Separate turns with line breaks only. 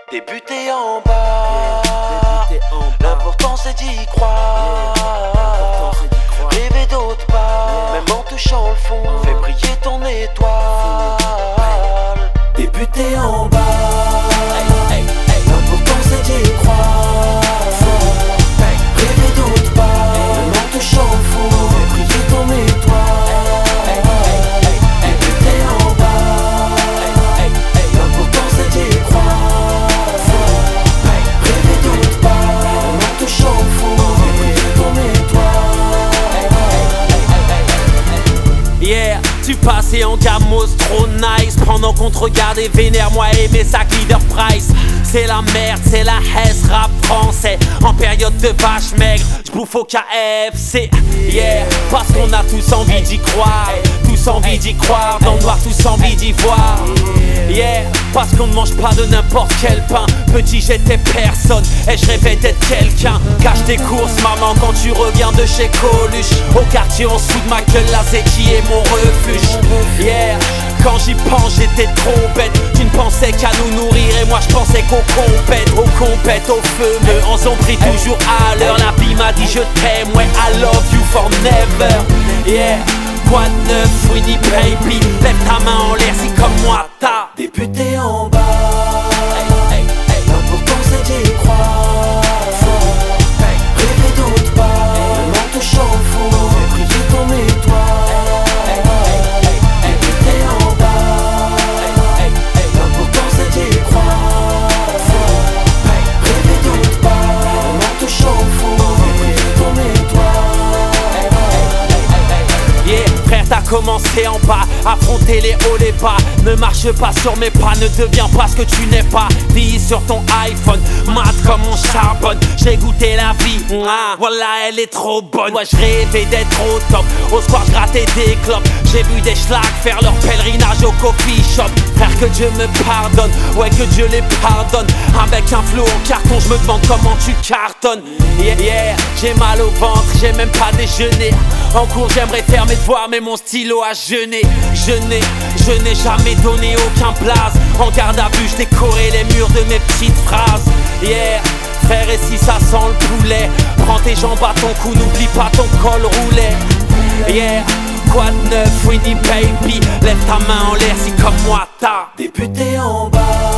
Débuter en bas, l'important c'est d'y croire. Rêver d'autre part, même en touchant le fond, fais briller ton étoile. Débuter en bas, l'important c'est d'y croire. Rêver d'autre part, même en touchant le fond, fais briller ton étoile. Débuter en bas, l'important c'est d'y croire.
Yeah, tu passais en gamos trop nice. Pendant qu'on te regardait vénère, moi et mes sacs leader price. C'est la merde, c'est la hesse rap français. En période de vache maigre, j'bouffe au KFC. Yeah, parce qu'on a tous envie d'y croire. Tous envie d'y croire, dans le noir tous envie d'y voir. Yeah, parce qu'on ne mange pas de n'importe quel pain. Petit j'étais personne et je rêvais d'être quelqu'un. Cache tes courses maman quand tu reviens de chez Coluche. Au quartier on se fout de ma gueule, là c'est qui est mon refuge. Yeah, quand j'y pense j'étais trop bête. Tu ne pensais qu'à nous nourrir et moi je pensais qu'aux compètes. Aux compètes, au feu, me en ont pris toujours à l'heure. La vie m'a dit je t'aime, ouais I love you for never. Yeah, quoi de neuf, Winnie baby. Lève ta main en l'air si comme moi t'as
débuté en bas. L'important c'est d'y croire. Rêver d'autre part, même en touchant le fond, fais briller ton étoile. Débuter en bas, l'important c'est d'y croire. Rêver d'autre part, même en touchant le fond, fais briller ton étoile.
Yeah, frère t'as commencé en bas, affronter les hauts les bas. Ne marche pas sur mes pas, ne deviens pas ce que tu n'es pas. Vis sur ton iPhone, mat comme on charbonne. J'ai goûté la vie, voilà elle est trop bonne. Moi je rêvais d'être au top, au soir je grattais des clopes. J'ai vu des schlags faire leur pèlerinage au coffee shop. Frère que Dieu me pardonne, ouais que Dieu les pardonne. Avec un flot en carton, je me demande comment tu cartonnes. Yeah, yeah, j'ai mal au ventre, j'ai même pas déjeuné. En cours j'aimerais faire mes devoirs mais mon stylo a jeûné. Je n'ai jamais donné aucun blaze. En garde à vue, je décorais les murs de mes petites phrases. Yeah, frère, et si ça sent le poulet, prends tes jambes à ton cou, n'oublie pas ton col roulé. Yeah, quoi de neuf, Winnie baby. Lève ta main en l'air si comme moi t'as
débuté en bas.